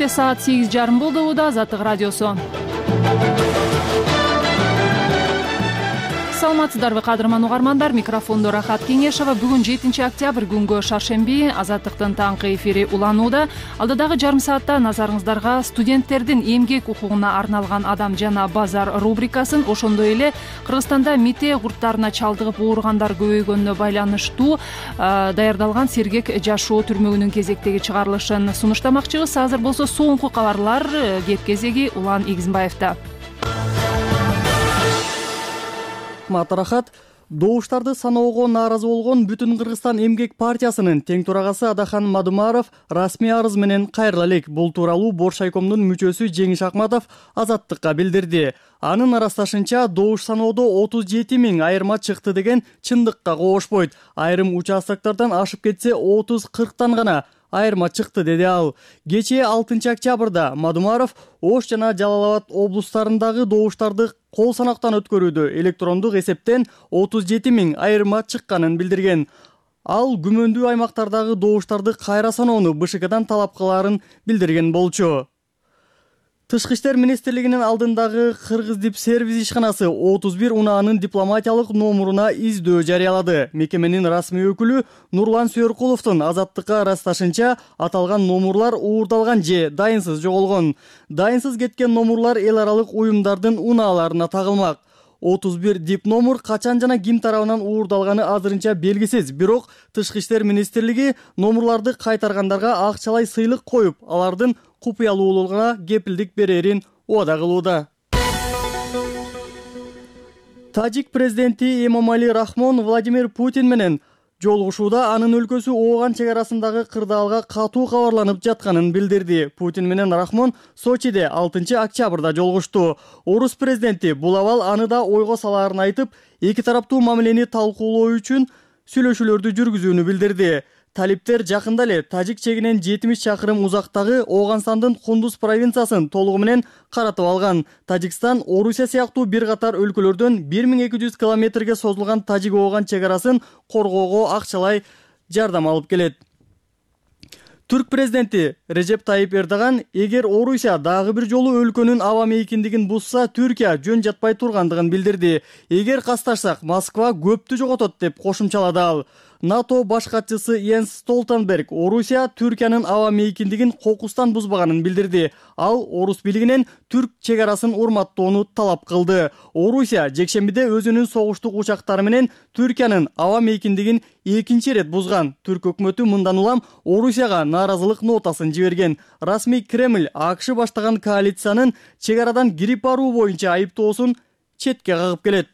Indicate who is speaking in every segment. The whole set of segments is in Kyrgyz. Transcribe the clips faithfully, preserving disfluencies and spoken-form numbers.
Speaker 1: Кече саат сегиз жарым болду. Уда Азаттык радиосу. Саламатсыздарбы кадырман угармандар, микрофондо Рахат Кеңешова. Бүгүн жетинчи октябрь күнгө шаршемби, Азаттыктын таңкы эфири уланууда. Алдыдагы жарым саатта назарыңыздарга студенттердин эмгек укугуна арналган Адам жана базар рубрикасын, ошондой эле Кыргызстанда мите курттарына чалдыгып ооругандар көбөйгөнүнө байланыштуу даярдалган сергек жашоо түрмөгүнүн кезектеги чыгарылышын сунуштамакчыбыз. Азыр болсо соңку кабарлар кеп кезеги Улан Игизмбаевда.
Speaker 2: Матарахат, добуштарды саноого нааразы болгон Бүтүн Кыргызстан эмгек партиясынын тең турагасы Адахан Мадумаров расмий арыз менен кайрыла элек. Бул тууралуу Боршайкомдун мүчөсү Жеңиш Акматов Азаттыкка билдирди. Анын арасташынча, добуш саноодо отуз жети миң айырма чыкты деген чындыкка коошпойт. Айрым участоктардан ашып кетсе отуз кырктан гана айырма чыкты, деди ал. Кечээ алтынчы октябрда Мадумаров Ош жана Жалал Абад облустарындагы добуштарды кол санактан өткөрүүдө электрондук эсептен отуз жети миң айырма чыкканын билдирген. Ал күмөндүү аймактардагы добуштарды кайра саноону БШКдан талап кылаарын билдирген болчу. Тышкы иштер министрлигинин алдындагы Кыргыздипсервис ишканасы отуз бир унаанын дипломатиялык номуруна издөө жарыялады. Мекеменин расмий өкүлү Нурлан Сүйөркуловдун Азаттыкка арасташынча, аталган номурлар уурдалган же дайынсыз жоголгон. Дайынсыз кеткен номурлар эл аралык уюмдардын унааларына тагылмак. отуз бир дип номур качан жана ким тарабынан уурдалганы азырынча белгисиз. Бирок Тышкы иштер министрлиги номурларды кайтаргандарга акчалай сыйлык коюп, алардын купуялуулугуна кепилдик берерин убада кылууда. Тажик президенти Эмомали Рахмон Владимир Путин менен жолугушууда анын өлкөсү Ооган чек арасындагы кырдаалга катуу кабарланып жатканын билдирди. Путин менен Рахмон Сочиде алтынчы октябрда жолугушту. Орус президенти бул абал аны да ойго салаарын айтып, эки тараптуу мамилени талкуулоо үчүн сүйлөшүүлөрдү жүргүзүүнү билдирди. Талиптер жакында эле Тажик чегинен жетимиш чакырым узактагы Ооганстандын Кундуз провинциясын толугу менен каратып алган. Тажикстан Орусия сыяктуу бир катар өлкөлөрдөн бир миң эки жүз километрге созулган Тажик-Ооган чек арасын коргоого акчалай жардам алып келет. Түрк президенти Режеп Тайип Эрдоган, эгер Орусия дагы бир жолу өлкөнүн аба мейкиндигин бузса, Түркия жөн жатпай тургандыгын билдирди. Эгер касташсак, Москва көптү жоготот деп кошумчалады ал. НАТО баш катчысы Йенс Столтенберг Орусия Түркиянын аба мейкиндигин кокустан бузбаганын билдирди. Ал Орус бийлигинен Түрк чек арасын урматтоону талап кылды. Орусия жекшембиде өзүнүн согуштук учактары менен Түркиянын аба мейкиндигин экинчи ирет бузган. Түрк өкмөтү мындан улам Орусияга нааразылык нотасын жиберген. Расмий Кремль АКШ баштаган коалициянын чек арадан кирип баруу боюнча айыптоосун четке кагып келет.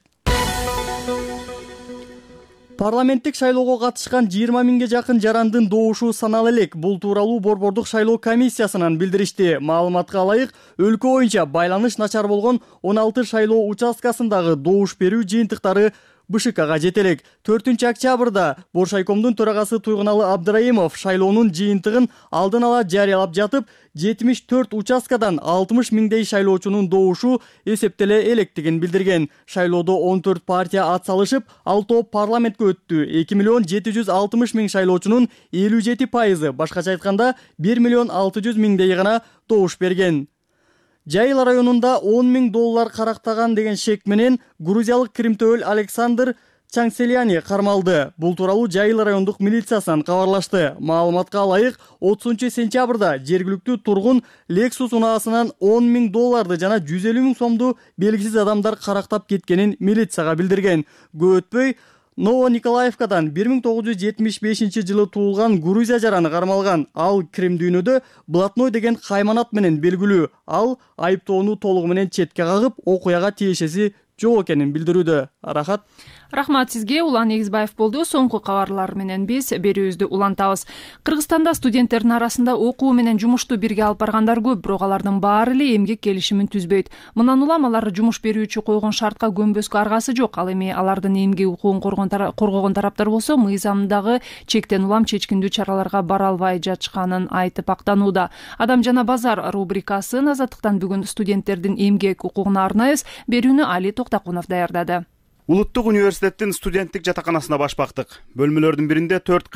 Speaker 2: Парламенттик шайлоого катышкан жыйырма миңге жакын жарандын добушу санала элек. Бул тууралуу Борбордук шайлоо комиссиясынан билдиришти. Маалыматка ылайык, өлкө боюнча байланыш начар болгон он алты шайлоо участкасындагы добуш берүү жыйынтыктары БШКга жетелек. төртүнчү октябрда Боршайкомдун төрагасы Туйгуналы Абдыраимов шайлоонун жыйынтыгын алдын ала жарыялап жатып, жетимиш төрт участкадан алтымыш миңдей шайлоочунун добушу эсептеле электигин билдирген. Шайлоодо он төрт партия ат салышып, алтоо парламентке өттү. эки миллион жети жүз алтымыш миң шайлоочунун элүү жети пайызы, башкача айтканда бир миллион алты жүз миңдей гана добуш берген. Жайыл районунда он миң доллар карактаган деген шек менен грузиялык кримтөөл Александр Чаңселяни кармалды. Бул тууралуу Жайыл райондук милициясынан кабарлашты. Маалыматка ылайык, отузунчу сентябрда жергиликтүү тургун Lexus унаасынан он миң долларды жана жүз элүү миң сомду белгисиз адамдар карактап кеткенин милицияга билдирген. Көп өтпөй Новониколаевкадан бир миң тогуз жүз жетимиш бешинчи жылы туулган Грузия жараны кармалган. Ал Крим дүйнөдө блатной деген кайманат менен белгилүү. Ал айыптоону толугу менен четке кагып, окуяга тиешеси жок экенин билдирүүдө. Рахат.
Speaker 1: Рахмат сизге. Улан Игизбаев болду. Соңку кабарлар менен биз берүүбүздү улантабыз. Кыргызстанда студенттердин арасында окуу менен жумушту бирге алып баргандар көп, бирок алардын баары эле эмгек келишимин түзбөйт. Мындан улам алар жумуш берүүчү койгон шартка көнбөскө аргасы жок. Ал эми алардын эмгек укугун коргогон тараптар болсо, мыйзамдагы чектен улам чечкиндүү чараларга бара албай жатышканын айтып актанууда. Адам жана базар рубрикасын Азаттыктан бүгүн студенттердин эмгек укугуна арнайбыз. Берүүнү Али Токтакунов даярдады.
Speaker 3: Улуттук университеттин студенттик жатаканасына баш бактык. Бөлмөлөрдүн биринде төрт кыз,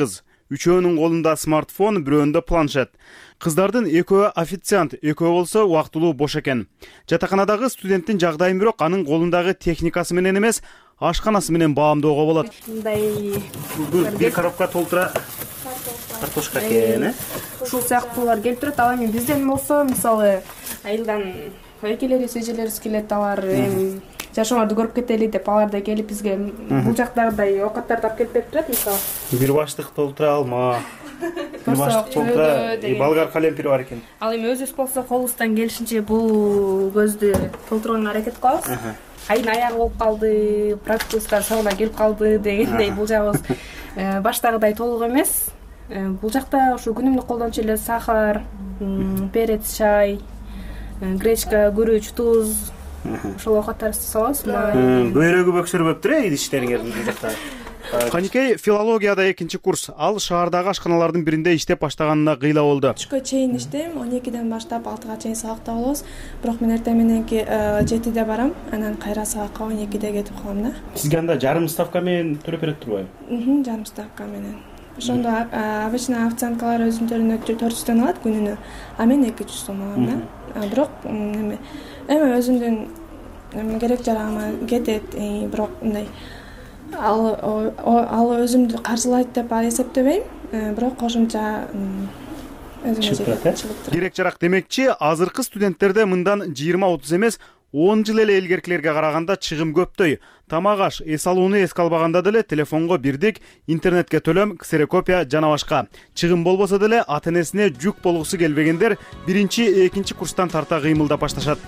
Speaker 3: үчөөнүн колунда смартфон, бирөөндө планшет. Кыздардын экөө официант, экөө болсо убактылуу бош экен. Жатаканадагы студенттин жагдайын бирок анын колундагы техникасы менен эмес, ашканасы менен баамдоого болот.
Speaker 4: Мындай
Speaker 3: бир коробка толтура картошка экен, э?
Speaker 4: ушул сыяктуулар келип турат. Ал эми бизден болсо, мисалы, айылдан экелерибиз, эжелерибиз келет, алар эми жашооңорду көрүп кетели деп алар да келип бизге бул жактагыдай оокаттарды алып келип берип турат. Мисалы,
Speaker 3: бир баштык толтура алма, бир баштык толтура болгар калемпир бар экен.
Speaker 4: Ал эми өзүбүз болсо колубуздан келишинче бул көздү толтурганга аракет кылабыз. Айдын аягы болуп калды, практикустар соңуна келип калды дегендей, бул жагыбыз баштагыдай толук эмес. Бул жакта ушу күнүмдүк колдончу эле сахар, перец, чай, гречка, күрүч, туз, ошол оокаттарды салабыз.
Speaker 3: Бөйрөгү бөксөрбөптүр э идиштериңердин бул жакта. Каникей филологияда экинчи курс. Ал шаардагы ашканалардын биринде иштеп баштаганына кыйла болду.
Speaker 5: Түшкө чейин иштейм, он экиден баштап алтыга чейин сабакта болобуз. Бирок мен эртең мененки жетиде барам, анан кайра сабакка он экиде кетип калам да.
Speaker 3: Сизге анда жарым ставка менен төлөп берет турбайбы?
Speaker 5: Мм, жарым ставка менен. Ошондо обычно официанткалар өзүнүн төрт жүздөн алат күнүнө, а мен эки жүз сом алам да. Бирок эми эми өзүмдүн керек жарагыма кетет, бирок мындай ал ал өзүмдү каржылайт деп эсептебейм, бирок кошумча өзүмө жетет.
Speaker 3: Керек жарак демекчи, азыркы студенттерде мындан жыйырма отуз эмес, он жыл эле илгеркилерге караганда чыгым көптөй. Тамак аш, эс алууну эске албаганда деле телефонго бирдик, интернетке төлөм, ксерокопия жана башка. Чыгым болбосо деле ата-энесине жүк болгусу келбегендер биринчи, экинчи курстан тарта кыймылдап башташат.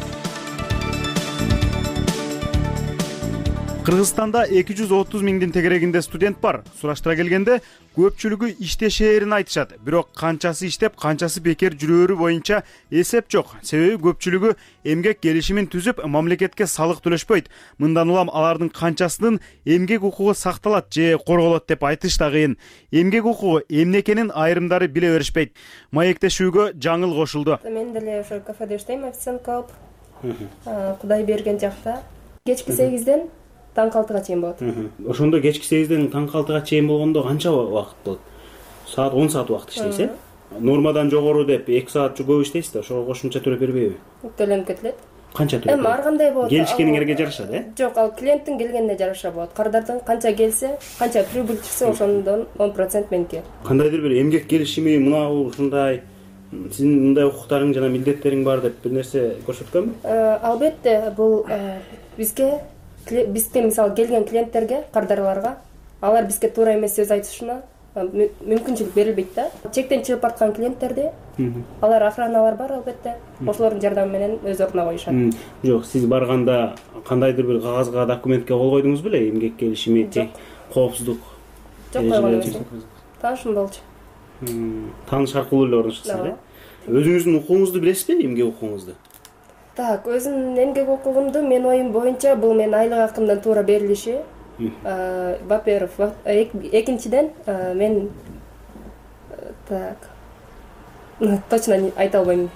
Speaker 3: Кыргызстанда эки жүз отуз миңдин тегерегинде студент бар. Сураштыра келгенде көпчүлүгү иштешээрин айтышат. Бирок канчасы иштеп, канчасы бекер жүрөөрү боюнча эсеп жок. Себеби көпчүлүгү эмгек келишимин түзүп, мамлекетке салык төлөшпөйт. Мындан улам алардын канчасынын эмгек укугу сакталат же корголот деп айтыш да кыйын. Эмгек укугу эмне экенин айрымдары биле беришпейт. Маектешүүгө жаңыл кошулду.
Speaker 4: Мен деле ошо кафеде иштейм, официантка болуп. Кудай берген жакта кечки сегизден таң алтыга чейин болот.
Speaker 3: Ошондо кечки сегизден таң алтыга чейин болгондо канча убакыт болот? Саат он саат убакыт иштейсиз, э? Нормадан жогору деп эки саат көп иштейсиз да, ошого кошумча төлөп бербейби?
Speaker 4: Төлөнүп кетилет.
Speaker 3: Канча төлөп?
Speaker 4: Эми ар кандай болот?
Speaker 3: Келишкениңерге жараша, э?
Speaker 4: Жок, ал клиенттин келгенине жараша болот. Кардардын канча келсе, канча прибыль чыкса, ошондон он процент меники.
Speaker 3: Кандайдыр бир эмгек келишими, мына ушундай сиздин мындай укуктарың жана милдеттериң бар деп бир нерсе көрсөткөнбү?
Speaker 4: Албетте, бул бизге бизге мисалы келген клиенттерге, кардарларга, алар бизге туура эмес сөз айтышына мүмкүнчүлүк берилбейт да. Чектен чыгып барткан клиенттерди, алар охраналар бар албетте, ошолордун жардамы менен өз ордуна коюшат.
Speaker 3: Жок, сиз барганда кандайдыр бир кагазга, документке кол койдуңуз беле? Эмгек келишими, коопсуздук?
Speaker 4: Жок, койгон эмес. Таанышым болчу.
Speaker 3: Тааныш аркылуу эле орношкусуз, э? Өзүңүздүн укугуңузду билесизби, эмгек укугуңузду?
Speaker 4: Так, өзүмдүн эмгек укугумду мен оюм боюнча бул менин айлык акымдан туура берилиши. Во-первых, экинчиден мен так точно айта албайм.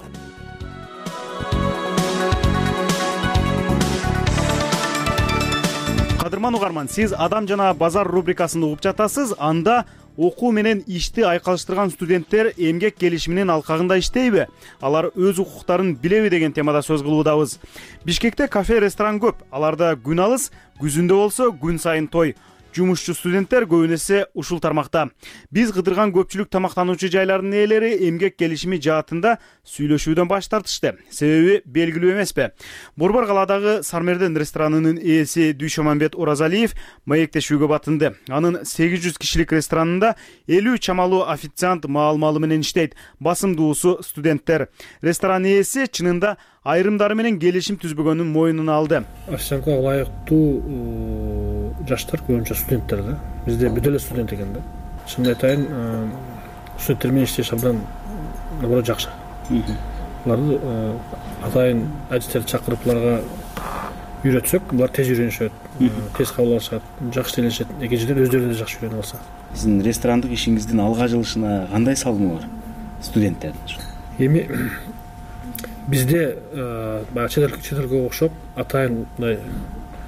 Speaker 3: Кадырман угарман, сиз Адам жана базар рубрикасын угуп жатасыз. Анда окуу менен ишти айкалыштырган студенттер эмгек келишиминин алкагында иштейби? Алар өз укуктарын билеби деген темада сөз кылуудабыз. Бишкекте кафе, ресторан көп. Аларда күн алыс, күзүндө болсо күн сайын той. Жумушчу студенттер көбүнесе ушул тармакта. Биз кыдырган көпчүлүк тамактануучу жайлардын ээлери эмгек келишими жаатында сүйлөшүүдөн баш тартышты. Себеби белгилүү эмеспи? Борбор калаадагы Сармерден ресторанынын ээси Дүйшөманбет Оразалиев маектешүүгө батынды. Анын сегиз жүз кишилик ресторанында элүү чамалуу официант маал-малы менен иштейт. Басымдуусу студенттер. Ресторан ээси чынында айрымдары менен келишим түзбөгөнүн мойнуна алды.
Speaker 6: Официантка ылайыктуу жаштар көбүнчө студенттер да. Бизде бүт эле студент экен да. Чынын айтайын, студенттер менен иштеш абдан наоборот жакшы. Буларды атайын адистерди чакырып буларга үйрөтсөк, булар тез үйрөнүшөт, тез кабыл алышат, жакшы тейлешет. Экинчиден өздөрү да жакшы үйрөнүп алса.
Speaker 7: Сиздин ресторандык ишиңиздин алга жылышына кандай салымы бар студенттердин?
Speaker 6: Эми бизде баягы чет элге окшоп атайын мындай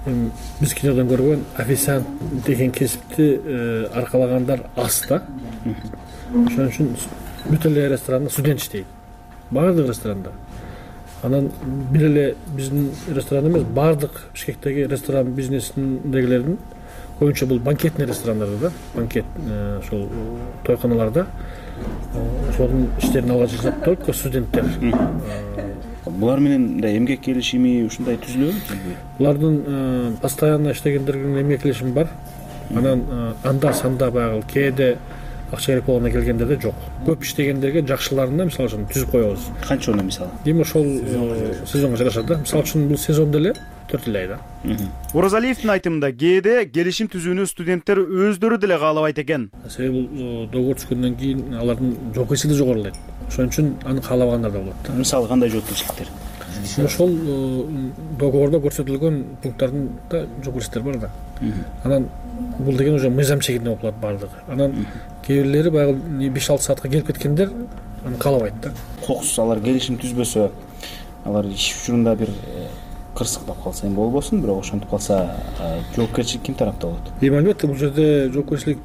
Speaker 6: биз кинодон көргөн официант деген кесипти аркалагандар аз да. Ошон үчүн бүт эле ресторанда студент иштейт. Баардык ресторанда. Анан бир эле биздин ресторан эмес, баардык Бишкектеги ресторан бизнесиндегилердин көбүнчө бул банкетный ресторандарда да, банкет ошол тойканаларда ошолордун иштерин алга жасап только студенттер.
Speaker 7: Булар менен да эмгек келишими ушундай түзүлөбү?
Speaker 6: Булардын постоянно иштегендердин эмгек келишими бар. Анан анда санда баягы кээде акча керек болгондо келгендерде жок. Көп иштегендерге жакшыларында мисалы үчүн түзүп коебуз.
Speaker 7: Канча өнө мисалы?
Speaker 6: Эми ошол сезонго жарашат да. Мисалы үчүн бул сезондо эле төрт ай да.
Speaker 3: Оразалиевдин айтымында кээде келишим түзүүнү студенттер өздөрү деле каалабайт экен.
Speaker 6: Себеби бул договор түзгөндөн кийин алардын жоопкерчилиги жогорулайт. Ошон үчүн аны каалабагандар да болот.
Speaker 7: Мисалы кандай жоопкерчиликтер?
Speaker 6: Ошол договордо көрсөтүлгөн пункттардын да жоопкерчиликтер бар да. Анан бул деген уже мыйзам чегинде болуп калат баардыгы. Анан кээ бирлери баягы беш алты саатка келип кеткендер аны каалабайт да.
Speaker 7: Кокус алар келишим түзбөсө, алар иш учурунда бир кырсыктап калса эми болбосун, бирок ошентип калса жоопкерчилик ким тарапта болот?
Speaker 6: Эми албетте бул жерде жоопкерчилик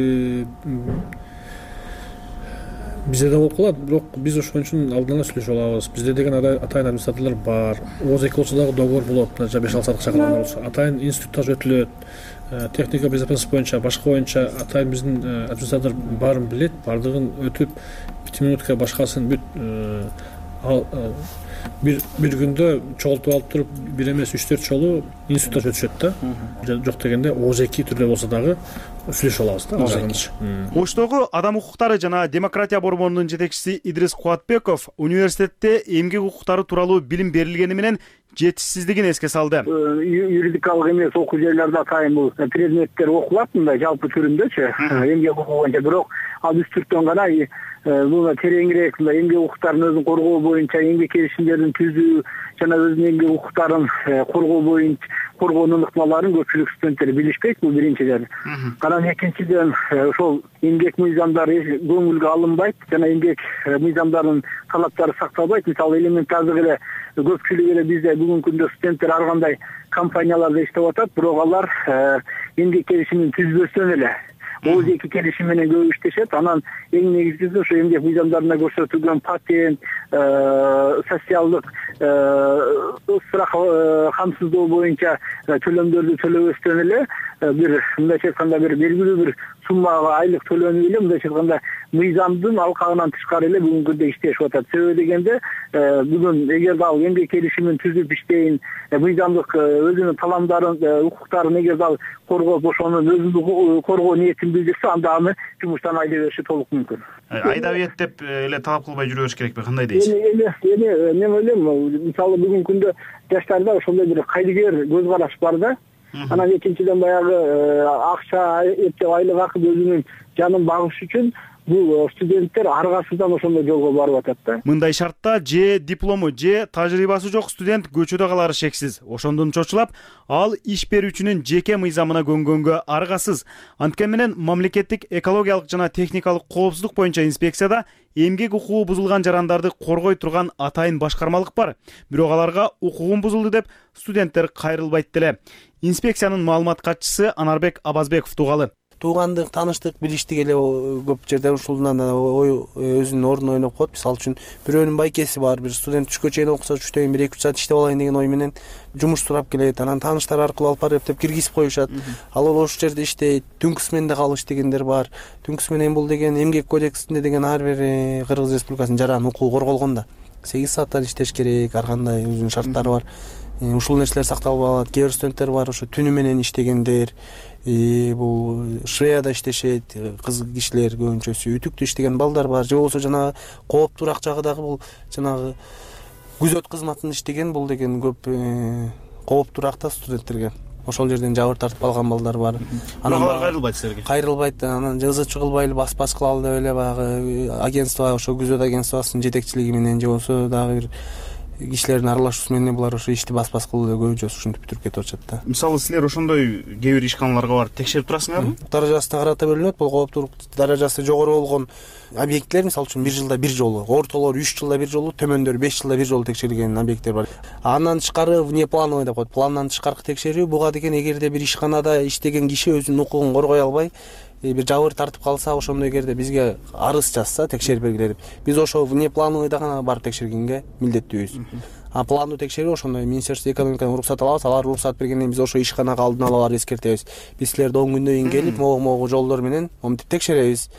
Speaker 6: бизде да болуп калат, бирок биз ошон үчүн алдын ала сүйлөшүп алабыз. Бизде деген атайын администраторлор бар. Оз эки болсо дагы договор болот. Мына беш алты саатка чакырган болсо, атайын институттар өтүлөт. Техника безопасность боюнча, башка боюнча атайын биздин администратор баарын билет, баардыгын өтүп, пяти минутка башкасын бүт бир бир күндө чогултуп алып туруп, бир эмес үч төрт жолу институттар өтүшөт да. Жок дегенде оз эки түрдө болсо дагы сүйлөшүп алабыз да.
Speaker 3: Оштогу Адам укуктары жана демократия борборунун жетекчиси Идрис Кубатбеков университетте эмгек укуктары тууралуу билим берилгени менен жетишсиздигин эске салды.
Speaker 8: Юридикалык эмес окуу жайларда атайын бул предметтер окулат мындай жалпы түрүндөчү, эмгек укугу боюнча, бирок ал үстүртөн гана буга тереңирээк мындай эмгек укуктарын өзүн коргоо боюнча эмгек келишимдерин түзүү жана өзүнүн эмгек укуктарын коргоо боюнча коргоонун ыкмаларын көпчүлүк студенттер билишпейт, бул биринчиден. Анан экинчиден ошол эмгек мыйзамдары көңүлгө алынбайт жана эмгек мыйзамдарынын талаптары сакталбайт. Мисалы элементардык эле көпчүлүк эле бизде бүгүнкү күндө студенттер ар кандай компанияларда иштеп атат, бирок алар эмгек келишимин түзбөстөн эле оз эки келишим менен көп иштешет. Анан эң негизгиси ошо эмгек мыйзамдарында көрсөтүлгөн патент, социалдык страх камсыздоо боюнча төлөмдөрдү төлөбөстөн эле бир мындайча айтканда бир белгилүү бир суммага айлык төлөнүп эле мындайча айтканда мыйзамдын алкагынан тышкары эле бүгүнкү күндө иштешип атат. Себеби дегенде бүгүн эгерде ал эмгек келишимин түзүп иштейин, мыйзамдык өзүнүн таламдарын, укуктарын эгерде ал коргоп, ошонун өзүн коргоо ниетин билдирсе, анда аны жумуштан айдап бериши толук мүмкүн.
Speaker 3: Айдап ийет деп эле талап кылбай жүрө бериш керекпи? Кандай дейсиз?
Speaker 8: Эми эми мен ойлойм, мисалы бүгүнкү күндө жаштарда ошондой бир кайдыгер көз караш бар да. Анан экинчиден баягы акча, эптеп айлык акы өзүнүн жанын багыш үчүн бул студенттер аргасыздан ошондой жолго барып атат да.
Speaker 3: Мындай шартта же диплому, же тажрыйбасы жок студент көчөдө калары шексиз. Ошондон чочулап, ал иш берүүчүнүн жеке мыйзамына көнгөнгө аргасыз. Анткени менен мамлекеттик экологиялык жана техникалык коопсуздук боюнча инспекцияда эмгек укугу бузулган жарандарды коргой турган атайын башкармалык бар. Бирок аларга укугум бузулду деп студенттер кайрылбайт деле. Инспекциянын маалымат катчысы Анарбек Абазбеков тугалы.
Speaker 9: Туугандык, тааныштык, билиштик эле көп жерде ушулдан ой өзүнүн ордун ойноп коет. Мисалы үчүн бирөөнүн байкеси бар, бир студент түшкө чейин окуса, түштөн бир эки үч саат иштеп алайын деген ой менен жумуш сурап келет. Анан тааныштар аркылуу алып барып эптеп киргизип коюшат. Ал ошол жерде иштейт. Түнкү сменде калып иштегендер бар. Түнкү смен бул деген эмгек кодексинде деген ар бир Кыргыз Республикасынын жаран укугу корголгон да. сегиз сааттан иштеш керек, ар кандай өзүнүн шарттары бар. Ушул нерселер сакталып алат. Кээ бир студенттер бар, ошо түнү менен иштегендер. Бул Швеяда иштешет, кыз кишилер көбүнчөсү үтүктүү иштеген балдар бар. Же болбосо жанагы кооптуураак жагы дагы бул жанагы күзөт кызматын иштеген, бул деген көп кооптуураак да студенттерге. Ошол жерден жабыр тартып алган балдар бар.
Speaker 3: Анан кайрылбайт силерге.
Speaker 9: Кайрылбайт. Анан ызы чыгылбайлы бас-бас кылалы деп эле баягы агентство, ошо күзөт агентствосунун жетекчилиги менен же болбосо дагы бир кишилердин аралашуусу менен булар ошо ишти баспас кылуу деп көбүнчө ушинтип бүтүрүп кетип атышат да.
Speaker 7: Мисалы силер ошондой кээ бир ишканаларга барып текшерип турасыңарбы?
Speaker 9: Даражасына карата бөлүнөт. Бул кооптуулук даражасы жогору болгон объекттер мисалы үчүн бир жылда бир жолу, ортолор үч жылда бир жолу, төмөндөрү беш жылда бир жолу текшерилген объекттер бар. Андан тышкары внеплановый деп коет. Пландан тышкаркы текшерүү буга деген эгерде бир ишканада иштеген киши өзүнүн укугун коргой албай бир жабыр тартып калса, ошондо эгерде бизге арыз жазса, текшерип бергиле деп, биз ошо внеплановыйда гана барып текшергенге милдеттүүбүз. А пландуу текшерүү ошондой Министерство экономикадан уруксат алабыз. Алар уруксат бергенден кийин биз ошо ишканага алдын ала барып эскертебиз. Биз силерди он күндөн кийин келип, могу-могу жолдор менен моминтип текшеребиз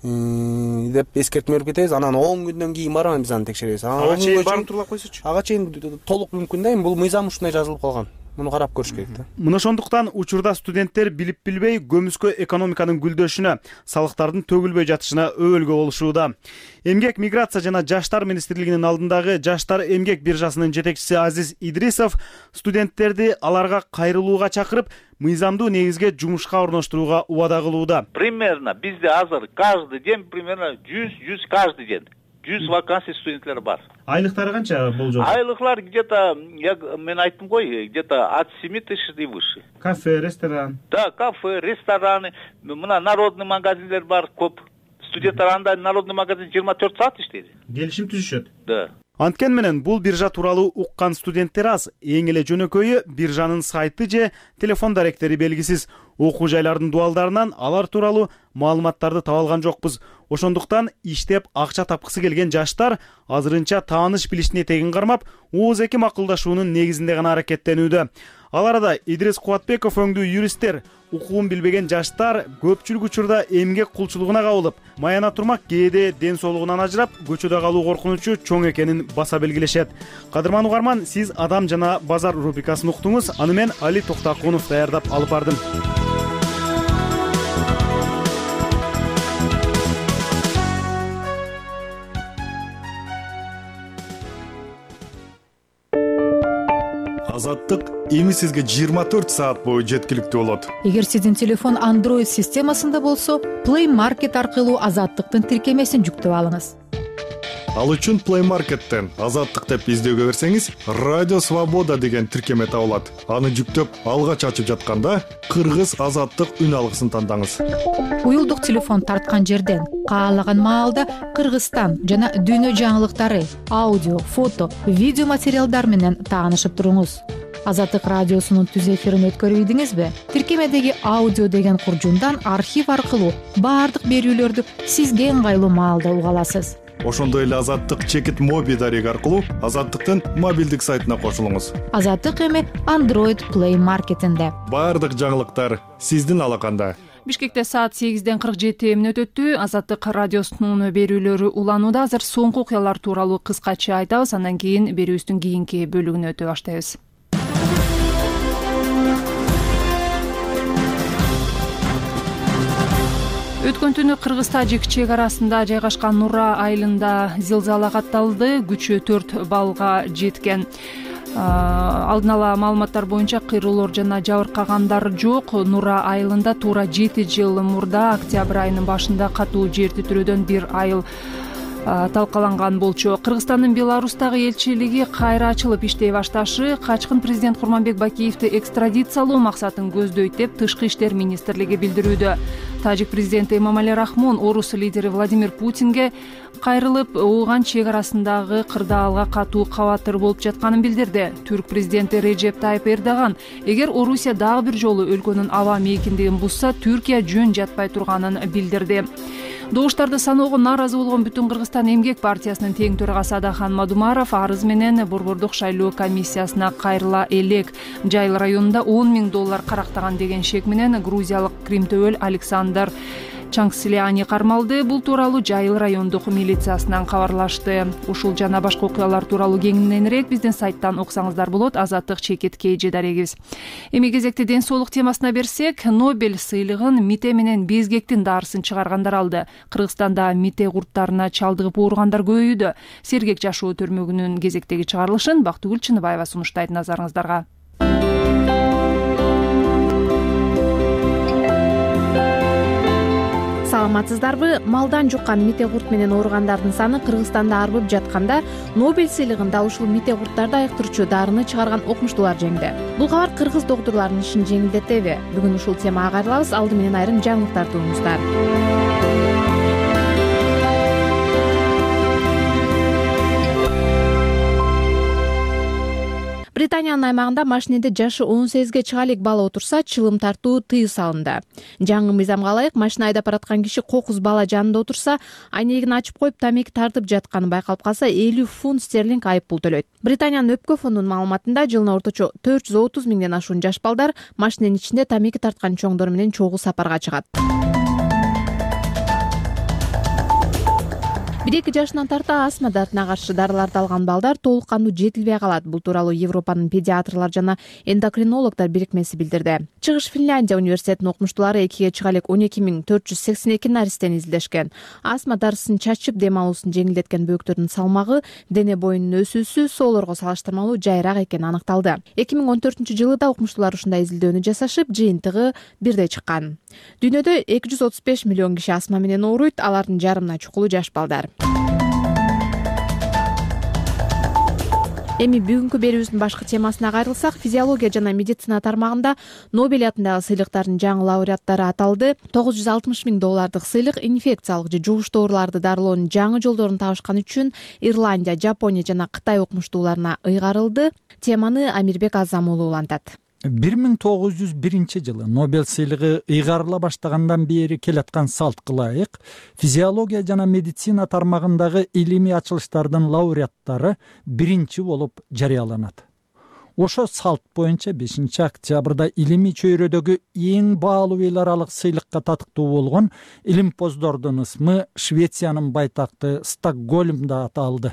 Speaker 9: деп эскертме берип кетебиз. Анан он күндөн кийин барып биз аны текшеребиз.
Speaker 7: Ага чейин барып турула койсочу.
Speaker 9: Ага чейин толук мүмкүн да, эми бул мыйзам ушундай жазылып калган. Муну карап көрүш керек да.
Speaker 3: Мына ошондуктан учурда студенттер билип билбей көмүскө экономиканын гүлдөшүнө, салыктардын төгүлбөй жатышына өбөлгө болушууда. Эмгек, миграция жана жаштар министрлигинин алдындагы жаштар эмгек биржасынын жетекчиси Азиз Идрисов студенттерди аларга кайрылууга чакырып, мыйзамдуу негизге жумушка орноштурууга убада кылууда.
Speaker 10: Примерно бизде азыр каждый день примерно жүз жүз каждый день жүз вакансий студенттер бар.
Speaker 3: Айлыктары канча бул жолу?
Speaker 10: Айлыклар где-то, я мен айттым ғой, где-то от семи тысяч и выше.
Speaker 3: Кафе, ресторан.
Speaker 10: Да, кафе, рестораны, мына народный магазиндер бар көп. Студенттер анда народный магазин жыйырма төрт саат иштейт.
Speaker 3: Келишим түзүшөт.
Speaker 10: Да.
Speaker 3: Анткен менен бул биржа тууралуу уккан студенттер аз. Эң эле жөнөкөйү биржанын сайты же телефон даректери белгисиз. Окуу жайлардын дуалдарынан алар тууралуу маалыматтарды таба алган жокпуз. Ошондуктан иштеп акча тапкысы келген жаштар азырынча тааныш билиштин этегин кармап, ооз эки макулдашуунун негизинде гана аракеттенүүдө. Ал арада Идрис Кубатбеков өңдүү юристтер, укугун билбеген жаштар көпчүлүк учурда эмгек кулчулугуна кабылып, маяна турмак кээде ден соолугунан ажырап, көчөдө калуу коркунучу чоң экенин баса белгилешет. Кадырман угарман, сиз Адам жана базар рубрикасын уктуңуз. Аны мен Али Токтакунов даярдап алып бардым.
Speaker 11: Азаттык эми сизге жыйырма төрт саат бою жеткиликтүү болот.
Speaker 12: Эгер сиздин телефон Android системасында болсо, Play Market аркылуу Азаттыктын тиркемесин жүктөп алыңыз.
Speaker 11: Ал үчүн Play Market'тен Азаттык деп издөөгө берсеңиз, Радио Свобода деген тиркеме табылат. Аны жүктөп, алгач ачып жатканда Кыргыз Азаттык үн алгысын тандаңыз.
Speaker 12: Уюлдук телефон тарткан жерден каалаган маалда Кыргызстан жана дүйнө жаңылыктары, аудио, фото, видео материалдар менен таанышып туруңуз. Азаттык радиосунун түз эфирин өткөрүп ийдиңизби? Тиркемедеги аудио деген куржундан архив аркылуу баардык берүүлөрдү сизге ыңгайлуу маалда уга аласыз.
Speaker 11: Ошондой эле Азаттык чекит моби дареги аркылуу Азаттыктын мобилдик сайтына кошулуңуз.
Speaker 12: Азаттык эми Android Play Market'инде.
Speaker 11: Баардык жаңылыктар сиздин алаканда.
Speaker 1: Бишкекте саат сегизден кырк жети мүнөт өттү. Азаттык радиосунун берүүлөрү уланууда. Азыр соңку окуялар тууралуу кыскача айтабыз, андан кийин берүүбүздүн кийинки бөлүгүнө өтө баштайбыз. Өткөн түнү Кыргыз-Тажик чек арасында жайгашкан Нура айылында зилзала катталды. Күчү төрт баллга жеткен. Алдын ала маалыматтар боюнча кыйроолор жана жабыркагандар жок. Нура айылында туура жети жыл мурда октябрь айынын башында катуу жер титирөөдөн бир айыл талкаланган болчу. Кыргызстандын Беларустагы элчилиги кайра ачылып иштей башташы качкын президент Курманбек Бакиевди экстрадициялоо максатын көздөйт деп Тышкы иштер министрлиги билдирүүдө. Тажик президенти Эмомали Рахмон орус лидери Владимир Путинге кайрылып, ооган чек арасындагы кырдаалга катуу кабатыр болуп жатканын билдирди. Түрк президенти Режеп Тайып Эрдоган эгер Орусия дагы бир жолу өлкөнүн аба мейкиндигин бузса, Түркия жөн жатпай турганын билдирди. Добуштарды саноого нааразы болгон Бүтүн Кыргызстан эмгек партиясынын тең төрагасы Адахан Мадумаров арыз менен Борбордук шайлоо комиссиясына кайрыла элек. Жайыл районунда он миң доллар карактаган деген шек менен грузиялык Кримтөбөл Александр Чаңсилиани кармалды. Бул тууралуу Жайыл райондук милициясынан кабарлашты. Ушул жана башка окуялар тууралуу кеңиненирээк биздин сайттан окусаңыздар болот. Азаттык чекит кейжи дарегибиз. Эми кезекте ден соолук темасына берсек, Нобель сыйлыгын мите менен безгектин дарысын чыгаргандар алды. Кыргызстанда мите курттарына чалдыгып ооругандар көбөйүүдө. Сергек жашоо төрмөгүнүн кезектеги чыгарылышын Бактыгүл Чыныбаева сунуштайт назарыңыздарга.
Speaker 13: саламатсыздарбы? Малдан жуккан мите курт менен ооругандардын саны Кыргызстанда арбып жатканда Нобель сыйлыгында ушул мите курттарды айыктырчу дарыны чыгарган окумуштуулар жеңди. Бул кабар кыргыз доктурларынын ишин жеңилдетеби? Бүгүн ушул темага кайрылабыз. Алды менен айрым жаңылыктар туңуздар. Британиянын аймагында машинеде жашы он сегизге чыга элек бала отурса, чылым тартуу тыюу салынды. Жаңы мыйзамга ылайык машина айдап бараткан киши кокуз бала жанында отурса, айнегин ачып коюп тамеки тартып жатканы байкалып калса, элүү фунт стерлинг айып пул төлөйт. Британиянын өпкө фондунун маалыматында жылына орточо төрт жүз отуз миңден ашуун жаш балдар машиненин ичинде тамеки тарткан чоңдор менен чогуу сапарга чыгат. бир эки жашынан тарта астма дартына каршы дарыларды алган балдар толук кандуу жетилбей калат. Бул тууралуу Европанын педиатрлар жана эндокринологдор бирикмеси билдирди. Чыгыш Финляндия университетинин окумуштуулары экиге чыга элек он эки миң төрт жүз сексен эки наристени изилдешкен. Астма дарысын чачып дем алуусун жеңилдеткен бөөктөрдүн салмагы, дене боюнун өсүүсү соолорго салыштырмалуу жайыраак экени аныкталды. эки миң он төртүнчү жылы да окумуштуулар ушундай изилдөөнү жасашып, жыйынтыгы бирдей чыккан. Дүйнөдө эки жүз отуз беш миллион киши астма менен ооруйт, алардын жарымына чукулу жаш балдар. Эми бүгүнкү берүүбүздүн башкы темасына кайрылсак, физиология жана медицина тармагында Нобель атындагы сыйлыктардын жаңы лауреаттары аталды. тогуз жүз алтымыш миң доллардык сыйлык инфекциялык же жугуштуу ооруларды дарылоонун жаңы жолдорун табышкан үчүн Ирландия, Жапония жана Кытай окумуштууларына ыйгарылды. Теманы Амирбек Азам уулу улантат.
Speaker 14: бир миң тогуз жүз биринчи жылы Нобель сыйлыгы ыйгарыла баштагандан бери келаткан салтка ылайык физиология жана медицина тармагындагы илимий ачылыштардын лауреаттары биринчи болуп жарыяланат. Ошо салт боюнча бешинчи октябрда илимий чөйрөдөгү эң баалуу эл аралык сыйлыкка татыктуу болгон илимпоздордун ысмы Швециянын байтакты Стокгольмда аталды.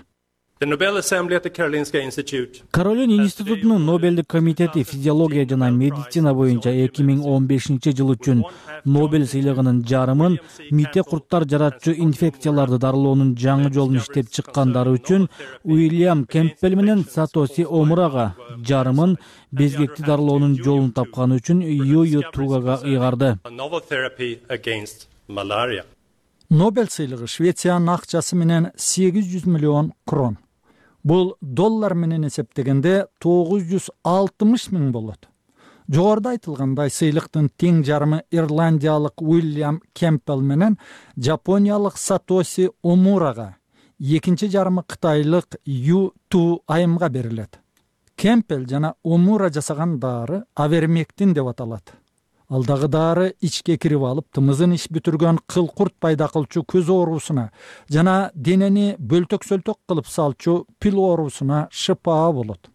Speaker 15: Каролин институтунун Нобелдик комитети физиология жана медицина боюнча эки миң он бешинчи жыл үчүн Нобель сыйлыгынын жарымын мите курттар жаратчу инфекцияларды дарылоонун жаңы жолун иштеп чыккандары үчүн Уильям Кемпбелл менен Сатоси Омурага, жарымын безгекти дарылоонун жолун тапканы үчүн Юю Тугага ыйгарды.
Speaker 14: Нобель сыйлыгы Швециянын акчасы менен сегиз жүз миллион крон. Бул доллар менен эсептегенде тогуз жүз алтымыш миң болот. Жогоруда айтылгандай сыйлыктын тең жарымы ирландиялык Уильям Кемпбелл менен жапониялык Сатоси Омурага, экинчи жарымы кытайлык Ю Ту Айымга берилет. Кемпбелл жана Омура жасаган дары авермектин деп аталат. Алдагы дары ичке кирип алып, тымызын иш бүтүргөн кыл курт пайда кылчу көз оорусуна жана денени бөлтөк-сөлтөк кылып салчу пил оорусуна шыпаа болот.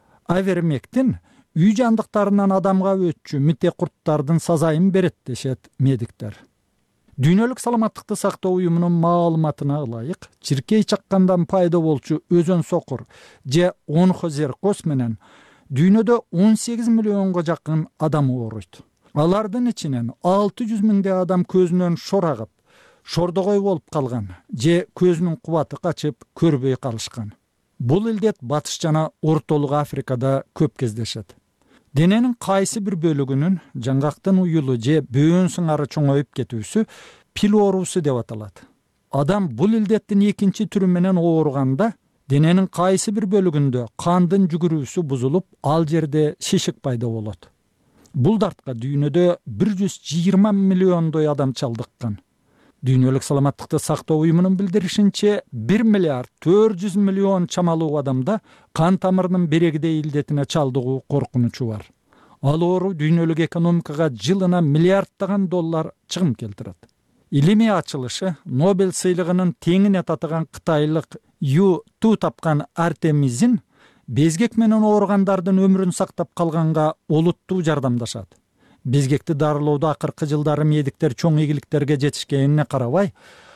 Speaker 14: Авермектин үй жандыктарынан адамга өтчү мите курттардын сазайын берет дешет медиктер. Дүйнөлүк саламаттыкты сактоо уюмунун маалыматына ылайык, чиркей чаккандан пайда болчу өзөн сокур же онхозеркоз менен дүйнөдө он сегиз миллионго жакын адам ооруйт. Алардын ичинен алты жүз миңдей адам көзүнөн шор агып, шордогой болуп калган же көзүнүн кубаты качып көрбөй калышкан. Бул илдет Батыш жана Ортолук Африкада көп кездешет. Дененин кайсы бир бөлүгүнүн жаңгактын уюлу же бөөн сыңары чоңоюп кетүүсү пил оорусу деп аталат. Адам бул илдеттин экинчи түрү менен ооруганда дененин кайсы бир бөлүгүндө кандын жүгүрүүсү бузулуп, ал жерде шишик пайда болот. Бул дартка дүйнөдө бир жүз жыйырма миллиондой адам чалдыккан. Дүйнөлүк саламаттыкты сактоо уюмунун билдиришинче бир миллиард төрт жүз миллион чамалуу адамда кан тамырынын берегидей илдетине чалдыгуу коркунучу бар. Ал оору дүйнөлүк экономикага жылына миллиарддаган доллар чыгым келтирет. Илимий ачылышы Нобель сыйлыгынын теңине татыган кытайлык Ю Ту тапкан Артемизин безгек менен ооругандардын өмүрүн сактап калганга олуттуу жардамдашат. Безгекти дарылоодо акыркы жылдары медиктер чоң ийгиликтерге жетишкенине карабай,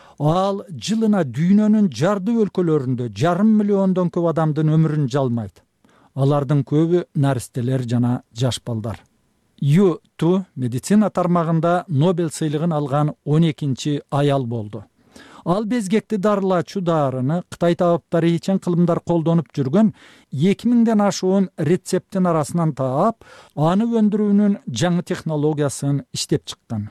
Speaker 14: ал жылына дүйнөнүн жардуу өлкөлөрүндө жарым миллиондон көп адамдын өмүрүн жалмайт. Алардын көбү наристелер жана жаш балдар. Ю Ту медицина тармагында Нобель сыйлыгын алган он экинчи аял болду. Ал безгекти дарылачу дарыны Кытай табыптары ичен кылымдар колдонуп жүргөн эки миңден ашуун рецепттин арасынан таап, аны өндүрүүнүн жаңы технологиясын иштеп чыккан.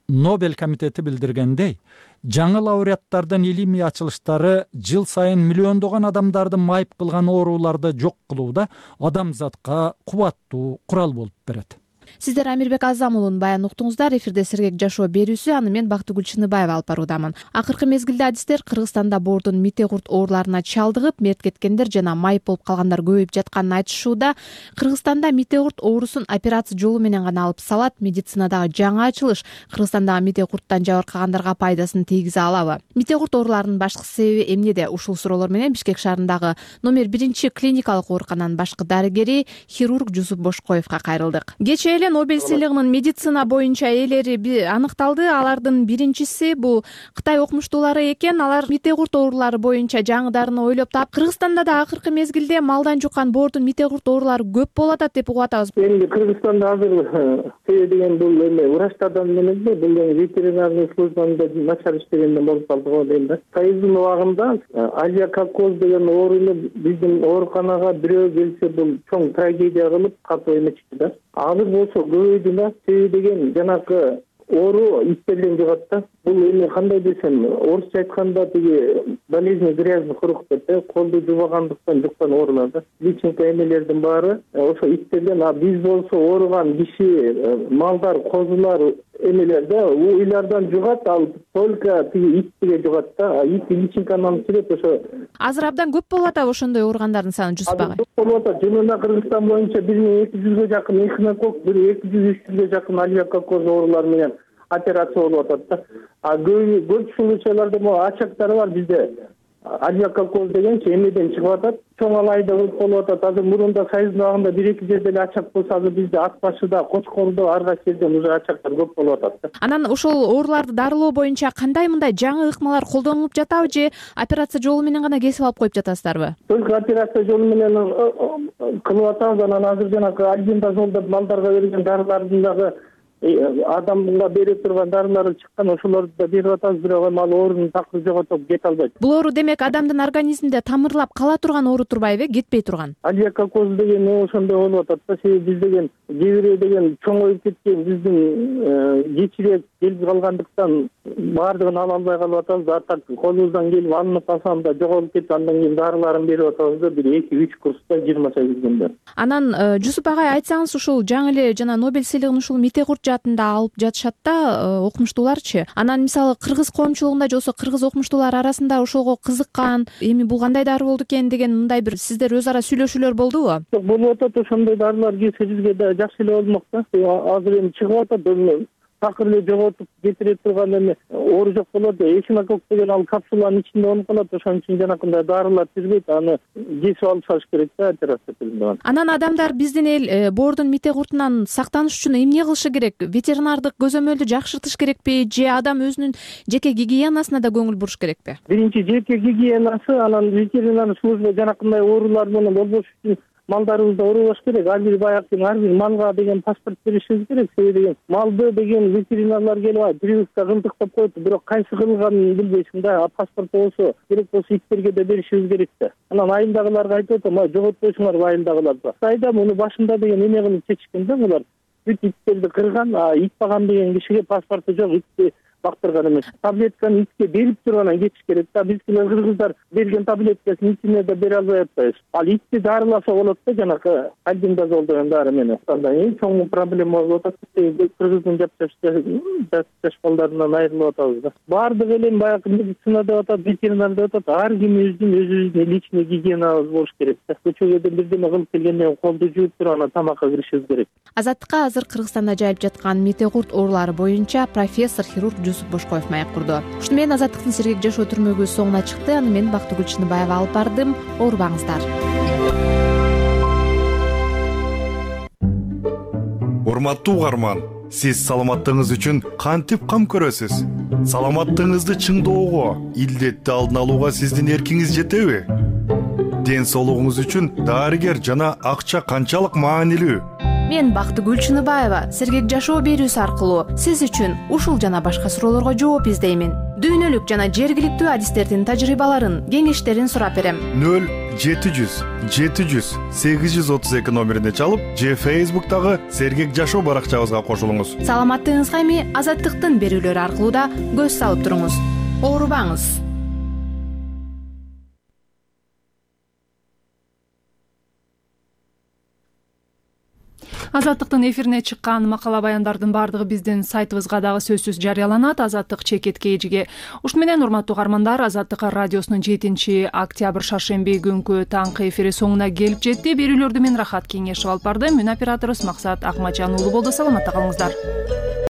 Speaker 14: Нобель комитети билдиргендей, жаңы лауреаттардын илимий ачылыштары жыл сайын миллиондогон адамдарды майып кылган ооруларды жок кылууда адамзатка кубаттуу курал болуп берет.
Speaker 13: Сиздер Амирбек Азам уулун баян уктуңуздар. Эфирде Сергек жашоо берүүсү, аны мен Бактыгүл Чыныбаева алып баруудамын. Акыркы мезгилде адистер Кыргызстанда боордун мите курт ооруларына чалдыгып, мерт кеткендер жана майып болуп калгандар көбөйүп жатканын айтышууда. Кыргызстанда мите курт оорусун операция жолу менен гана алып салат. Медицинадагы жаңы ачылыш Кыргызстандагы мите курттан жабыркагандарга пайдасын тийгизе алабы? Мите курт ооруларынын башкы себеби эмнеде? Ушул суроолор менен Бишкек шаарындагы номер биринчи клиникалык оорукананын башкы дарыгери хирург Жусуп Бошкоевго кайрылдык. Кечээ эле Нобель сыйлыгынын медицина боюнча ээлери аныкталды. Алардын биринчиси бул Кытай окумуштуулары экен. Алар мите курт оорулары боюнча жаңы дарыны ойлоп таап, Кыргызстанда да акыркы мезгилде малдан жуккан боордун мите курт оорулары көп болуп атат деп угуп атабыз.
Speaker 16: Эми Кыргызстанда азыр сей деген бул эме врачтардан эмес да, бул ветеринарный службада начар иштегенден болуп калды го дейм да. Союздун убагында алиакокоз деген ооруну биздин ооруканага бирөө келсе бул чоң трагедия кылып катуу эметчү да. Азыр болсо көбөйдү да. Себеби деген жанакы оору иттерден жугат да. Бул эми кандай десем, орусча айтканда тиги болезнь грязных рук деп, колду жубагандыктан жуккан оорулар да. Личинка эмелердин баары ошо иттерден. А биз болсо ооруган киши, малдар, козулар эмелерде уйлардан жугат, ал только тиги итке жугат да. Ит личинканы сүрөт ошо.
Speaker 13: Азыр абдан көп болуп атабы ошондой ооругандардын саны, Жусуп ага?
Speaker 16: Көп болуп атат. Жылына Кыргызстан боюнча бир миң эки жүзгө жакын эхинокок, бир эки жүз үч жүзгө жакын алиакокоз оорулар менен операция болуп атат да. А көп случайларда могу ачактары бар бизде. Алиакокоз дегенчи эмеден чыгып атат. Чоң алайда болуп атат. Азыр мурунда Союздун абагында бир эки жерде эле ачак болсо, азыр бизде Ат башыда, Кочкордо ар кайсы жерден уже ачактар көп болуп атат.
Speaker 13: Анан ошол ооруларды дарылоо боюнча кандай мындай жаңы ыкмалар колдонулуп жатабы же операция жолу менен гана кесип алып коюп жатасыздарбы?
Speaker 16: Только операция жолу менен кылып атабыз. Анан азыр жанагы альбендазол деп малдарга берген дарылардын дагы адамга бере турган дарылары чыккан, ошолорду да берип атабыз, бирок эми ал оорунун такыр жоготуп кете албайт.
Speaker 13: Бул оору демек адамдын организминде тамырлап кала турган оору турбайбы, кетпей турган?
Speaker 16: Алиакокоз деген ошондой болуп атат да. Себеби биз деген кээ деген чоңоюп кеткен, биздин кечирээк келип калгандыктан баардыгын ала албай калып атабыз. А так колубуздан келип алынып калсам да жоголуп кетип, андан кийин дарыларын берип атабыз да, бир эки үч курста жыйырма сегиз күндө.
Speaker 13: Анан Жусуп агай, айтсаңыз, ушул жаңы эле жана Нобель сыйлыгын ушул мите курт жаатында алып жатышат да окумуштууларчы. Анан мисалы кыргыз коомчулугунда же болбосо кыргыз окумуштуулар арасында ошого кызыккан, эми бул кандай дары болду экен деген мындай бир сиздер өз ара сүйлөшүүлөр болдубу?
Speaker 16: Болуп атат, ошондой дарылар келсе бизге да жакшы эле болмок да. Азыр эми чыгып атат, такыр эле жоготуп кетире турган эме оору жок болот. Эхинокок деген ал капсуланын ичинде болуп калат. Ошон үчүн жанакындай дарылар түзбөйт, аны кесип алып салыш керек да, операция түзүлгөн.
Speaker 13: Анан адамдар биздин эл боордун мите куртунан сактаныш үчүн эмне кылышы керек? Ветеринардык көзөмөлдү жакшыртыш керекпи же адам өзүнүн жеке гигиенасына да көңүл буруш керекпи?
Speaker 16: Биринчи жеке гигиенасы, анан ветеринар служба жанакындай оорулар менен болбош үчүн малдарыбызды урубаш керек. Ар бир баяктын ар бир малга деген паспорт беришибиз керек. Себеби деген малды деген ветеринарлар келип прививка кылдыктап коет, бирок кайсы кылганын билбейсиң да. Паспорт болсо керек болсо иттерге да беришибиз керек да. Анан айылдагыларга айтып атам, жоготпойсуңар айылдагыларды. Кытайда муну башында деген эме кылып чечишкен да булар. Бүт иттерди кырган, ит багам деген кишиге паспорту жок, итти бактырган эмес. Таблетканы итке берип туруп анан кетиш керек да. Бизкилер кыргыздар берген таблеткасын итине да бере албай атпайбыз. Ал итти дарыласа болот да, жанакы альбендазол деген дары менен. Эң чоң проблема болуп атат. Кыргыздын жап жаш балдарынан айрылып атабыз да. Баардык эле баягы медицина деп атат, ветеринар деп атат. Ар кимибиздин өзүбүздүн личный гигиенабыз болуш керек да. Көчөгө бирдеме кылып келгенден колду жууп туруп анан тамакка киришибиз керек.
Speaker 13: Азаттыкка азыр Кыргызстанда жайылып жаткан мите курт оорулары боюнча профессор хирург Жусуп Бошкоев маек курду. Ушуну менен Азаттыктын Сергек жашоо түрмөгү соңуна чыкты. Аны мен Бактыгүл Чыныбаева алып бардым. Оорубаңыздар.
Speaker 11: Урматтуу угарман, сиз саламаттыгыңыз үчүн кантип кам көрөсүз? Саламаттыгыңызды чыңдоого, илдетти алдын алууга сиздин эркиңиз жетеби? Ден соолугуңуз үчүн дарыгер жана акча канчалык маанилүү?
Speaker 13: Мен Бактыгүл Чыныбаева Сергек жашоо берүүсү аркылуу сиз үчүн ушул жана башка суроолорго жооп издеймин. Дүйнөлүк жана жергиликтүү адистердин тажрыйбаларын, кеңештерин сурап берем.
Speaker 11: нөл жети жүз жети жүз сегиз жүз отуз эки номерине чалып же Facebook'тагы Сергек Жашоо баракчабызга кошулуңуз.
Speaker 13: Саламаттыгыңызга эми Азаттыктын берүүлөрү аркылуу да көз салып туруңуз. Оорубаңыз.
Speaker 1: Азаттыктын эфирине чыккан макала баяндардын баардыгы биздин сайтыбызга дагы сөзсүз жарыяланат. Азаттык чекетке эжиге. Ушуну менен урматтуу угармандар, Азаттык радиосунун жетинчи октябрь шаршемби күнкү таңкы эфири соңуна келип жетти. Берүүлөрдү мен Рахат Кеңешов алып бардым. Мүн операторубуз Максат Акматжан уулу болду. Саламатта калыңыздар.